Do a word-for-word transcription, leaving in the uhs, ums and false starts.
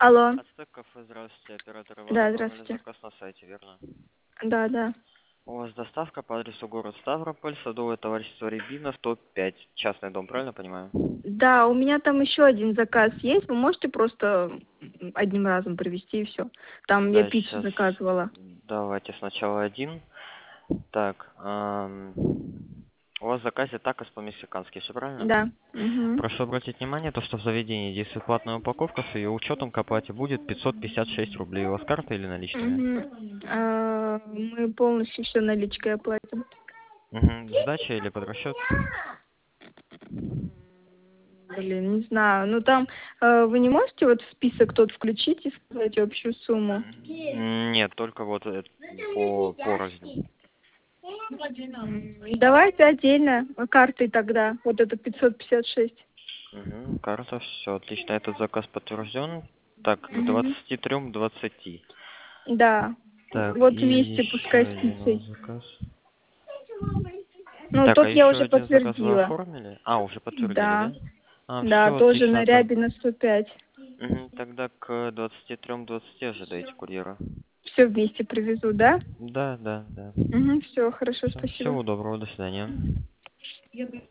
Алло. Ацтек кафе, здравствуйте, оператор Иван, Да, оформили здравствуйте. заказ на сайте, верно? Да, да. У вас доставка по адресу город Ставрополь, садовое товарищество Рябина, сто пять, частный дом, правильно понимаю? Да, у меня там еще один заказ есть. Вы можете просто м, одним разом привезти и все. Там я Да, пиццу сейчас, заказывала. давайте сначала один. Так, ам, у вас в заказе такос по-мексикански, все правильно? Да. Угу. Прошу обратить внимание, то, что в заведении действует платная упаковка, с ее учетом к оплате будет пятьсот пятьдесят шесть рублей. У вас карта или наличными? Угу. Мы полностью все наличкой оплатим. Угу. Сдача или под расчет? Блин, не знаю. Ну там э, вы не можете вот в список тот включить и сказать общую сумму? М, Нет, только вот э, по порознь. М, Давайте отдельно э, картой тогда. Вот это пятьсот пятьдесят шесть. Угу, карта, все отлично. Этот заказ подтвержден. Так, к Угу. двадцати трем двадцати. Да. Так, Вот и вместе еще пускай с один у вас пиццей. заказ. Ну, Так, а тот я еще уже один заказ вы подтвердила. оформили? А, уже подтвердили, Да. да? А, Да, все тоже на отлично. Так, Рябина сто пять. мгм, тогда к двадцати трем двадцати ожидайте курьера. Все вместе привезу, да? Да, да, да. Угу, все, хорошо, Все, спасибо. всего доброго, до свидания.